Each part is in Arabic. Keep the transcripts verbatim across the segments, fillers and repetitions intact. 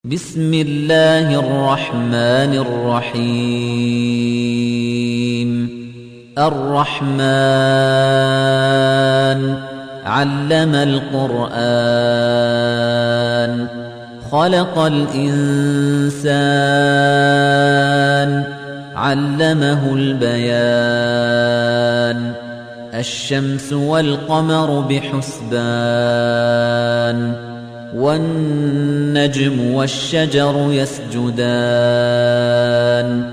بسم الله الرحمن الرحيم الرحمن علم القرآن خلق الإنسان علمه البيان الشمس والقمر بحسبان والنجم والشجر يسجدان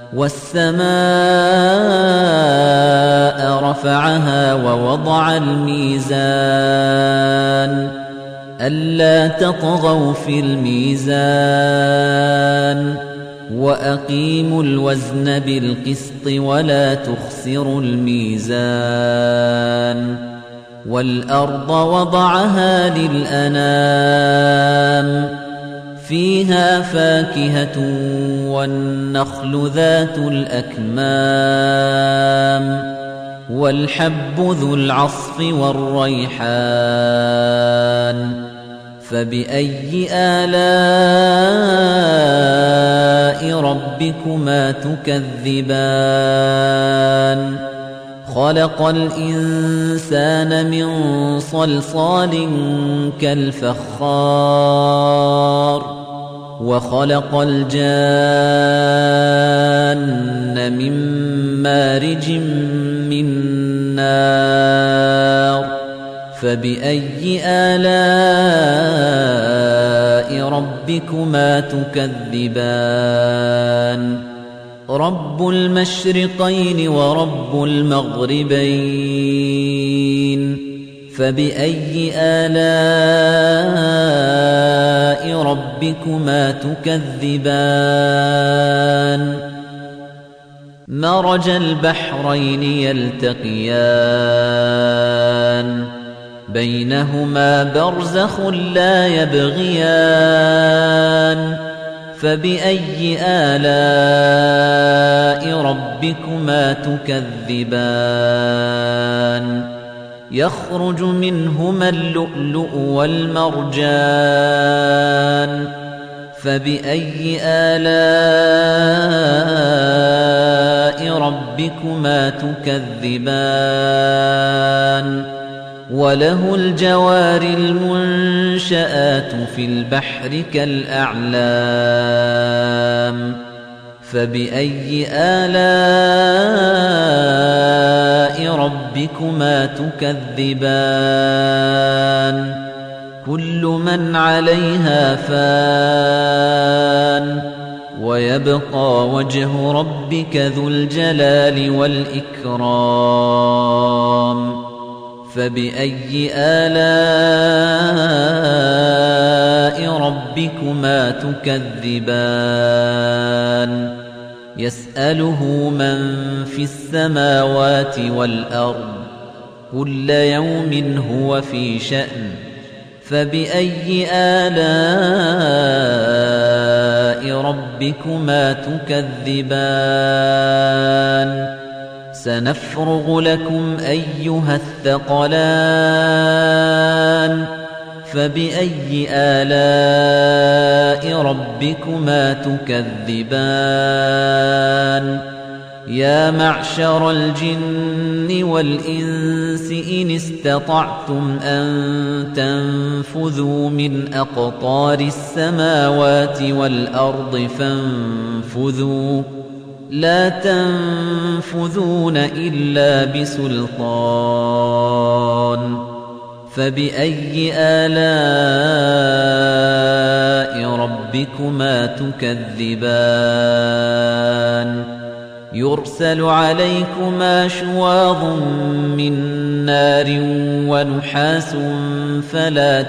والسماء رفعها ووضع الميزان ألا تطغوا في الميزان وأقيموا الوزن بالقسط ولا تخسروا الميزان والأرض وضعها للأنام فيها فاكهة والنخل ذات الأكمام والحب ذو العصف والريحان فبأي آلاء ربكما تكذبان خلق الإنسان من صلصال كالفخار وخلق الجان من مارج من نار فبأي آلاء ربكما تكذبان رب المشرقين ورب المغربين فبأي آلاء ربكما تكذبان مرج البحرين يلتقيان بينهما برزخ لا يبغيان فبأي آلاء ربكما تكذبان يخرج منهما اللؤلؤ والمرجان فبأي آلاء ربكما تكذبان وله الجوار المنشآت في البحر كالأعلام فبأي آلاء ربكما تكذبان كل من عليها فان ويبقى وجه ربك ذو الجلال والإكرام فبأي آلاء ربكما تكذبان يسأله من في السماوات والأرض كل يوم هو في شأن فبأي آلاء ربكما تكذبان سنفرغ لكم أيها الثقلان فبأي آلاء ربكما تكذبان يا معشر الجن والإنس إن استطعتم أن تنفذوا من أقطار السماوات والأرض فانفذوا لا تنفذون إلا بسلطان فبأي آلاء ربكما تكذبان يرسل عليكما شواظ من نار ونحاس فلا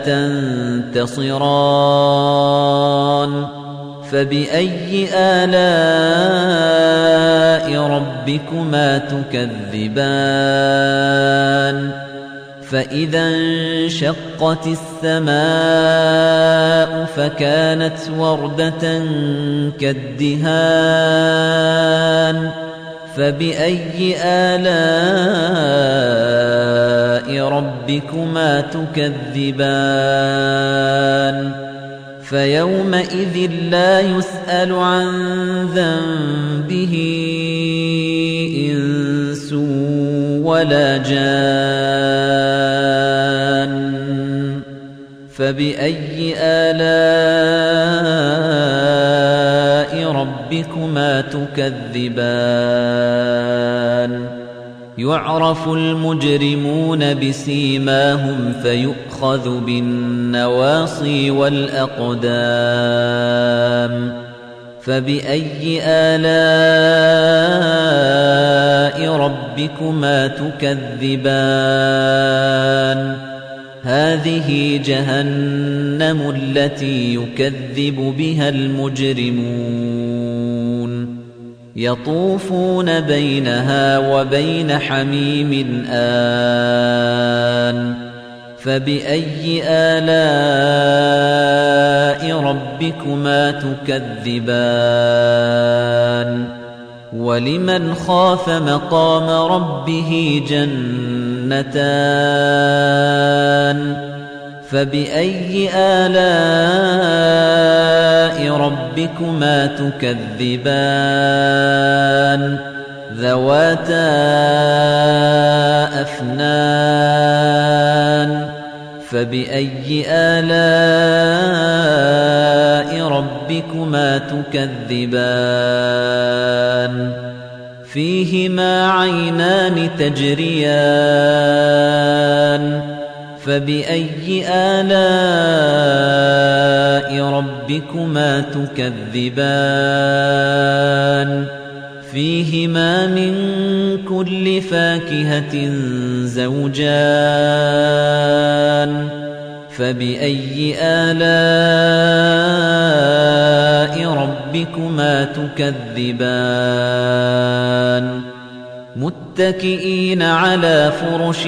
تنتصران فبأي آلاء ربكما تكذبان فإذا انشقت السماء فكانت وردة كالدهان فبأي آلاء ربكما تكذبان فيومئذ لا يسأل عن ذنبه إنس ولا جان فبأي آلاء ربكما تكذبان يعرف المجرمون بسيماهم فيؤخذ بالنواصي والأقدام فبأي آلاء ربكما تكذبان هذه جهنم التي يكذب بها المجرمون يطوفون بينها وبين حميم آن فبأي آلاء ربكما تكذبان ولمن خاف مقام ربه جنتان فبأي آلاء ربكما تكذبان ذواتا أفنان فبأي آلاء ربكما تكذبان فيهما عينان تجريان فبأي آلاء ربكما تكذبان فيهما من كل فاكهة زوجان فبأي آلاء ربكما تكذبان متكئين على فرش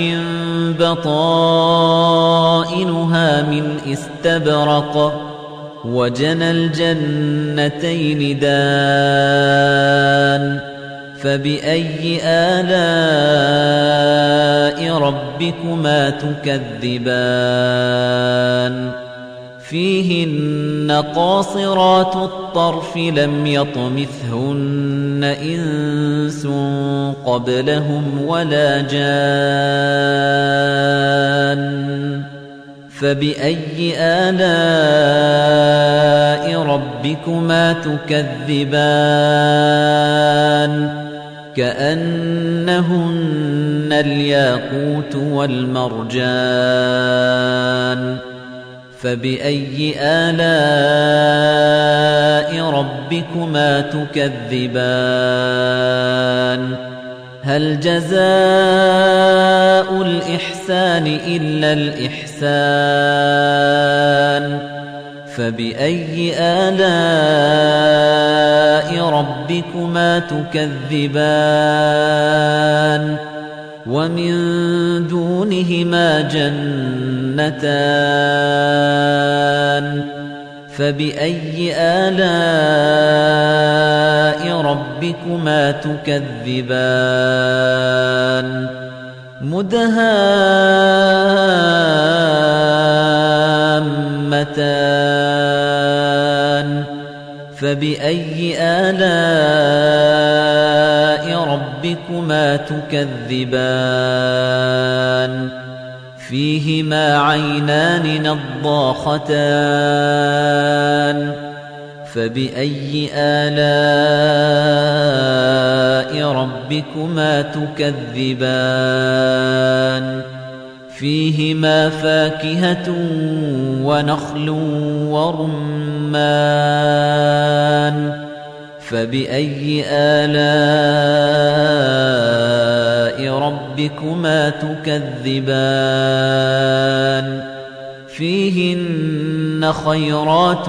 بطائنها من استبرق وجنى الجنتين دان فبأي آلاء ربكما تكذبان فيهن قاصرات الطرف لم يطمثهن إنس قبلهم ولا جان فبأي آلاء ربكما تكذبان كأنهن الياقوت والمرجان فبأي آلاء ربكما تكذبان هل جزاء الإحسان إلا الإحسان فبأي آلاء ربكما تكذبان ومن دونهما جنتان فبأي آلاء ربكما تكذبان مدهامتان فبأي آلاء ربكما تكذبان فيهما عينان نضاختان فبأي آلاء ربكما تكذبان فيهما فاكهة ونخل ورمان فبأي آلاء ربكما تكذبان فيهن خيرات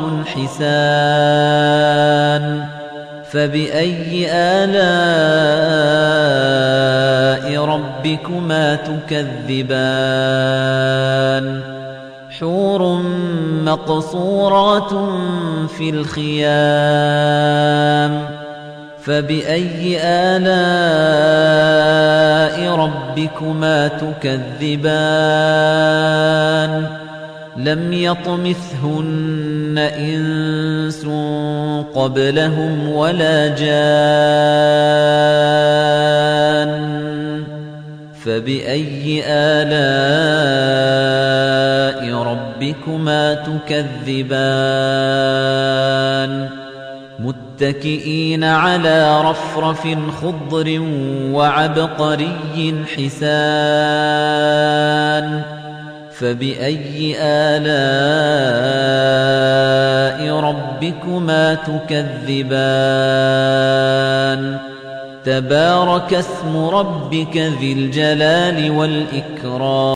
حسان فبأي آلاء ربكما تكذبان حور مقصورات في الخيام فبأي آلاء ربكما تكذبان لم يطمثهن إنس قبلهم ولا جان فبأي آلاء ربكما تكذبان متكئين على رفرف خضر وعبقري حسان فبأي آلاء ربكما تكذبان تبارك اسم ربك ذي الجلال والإكرام